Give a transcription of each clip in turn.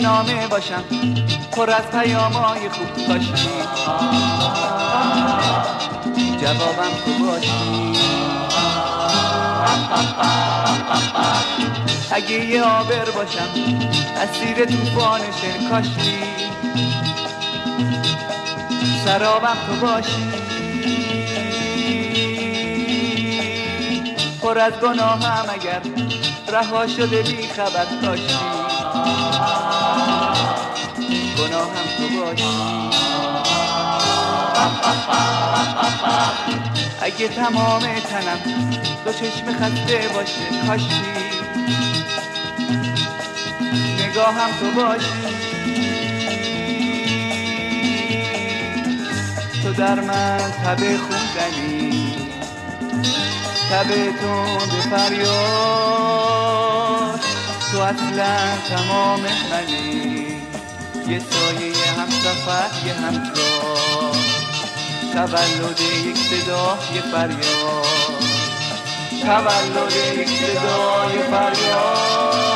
نامه باشم پر از پیامای خوب کاشکی جوابم تو باشی. اگه یه آبر باشم اسیر توفانش کاشکی سرابم تو باشی. پر از گناهم اگر رها شده بی خبر کاشکی گناهم تو باشی. اگه تمام تنم دو چشم خسته باشه کاشکی نگاهم تو باشی. تو در من تب خوندنی تب تند فریاد تو اصلا تمام منی یه سایه همسفر یه همکار تولد یک صدا یه فریاد تولد یک صدا یه فریاد.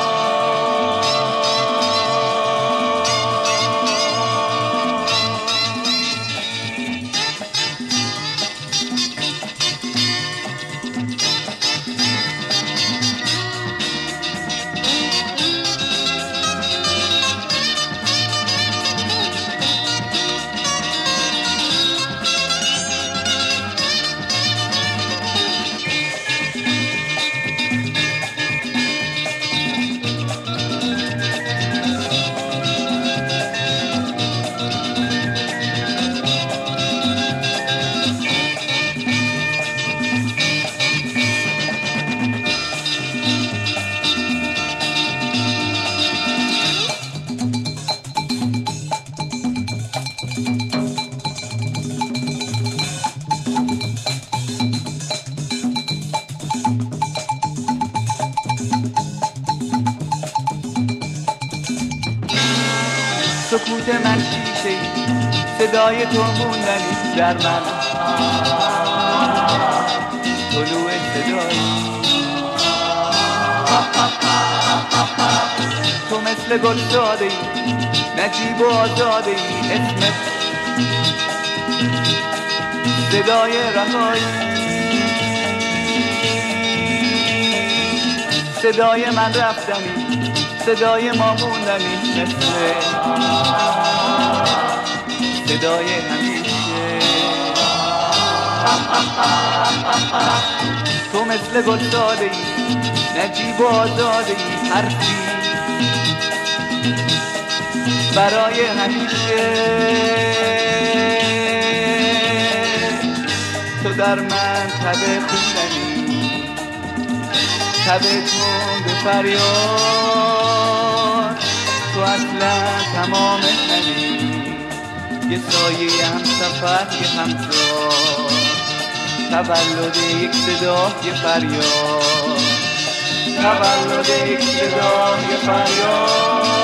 سکوت من شیشه صدای تو موندنی در من طلوع صدایی تو مثل گل زاده ای نجیب و آزاده ای اسمت صدای رهایی صدای من رفتنی صدای ما موندنی مثل صدای همیشه تو مثل گل زاده ای نجیب و آزاده ای حرفی برای همیشه تو در من تب خوندنی تب تند فریاد تو اصلا تمام منی یه سایه همسفر یه همکار تولد یک صدا یه فریاد تولد یک صدا یه فریاد.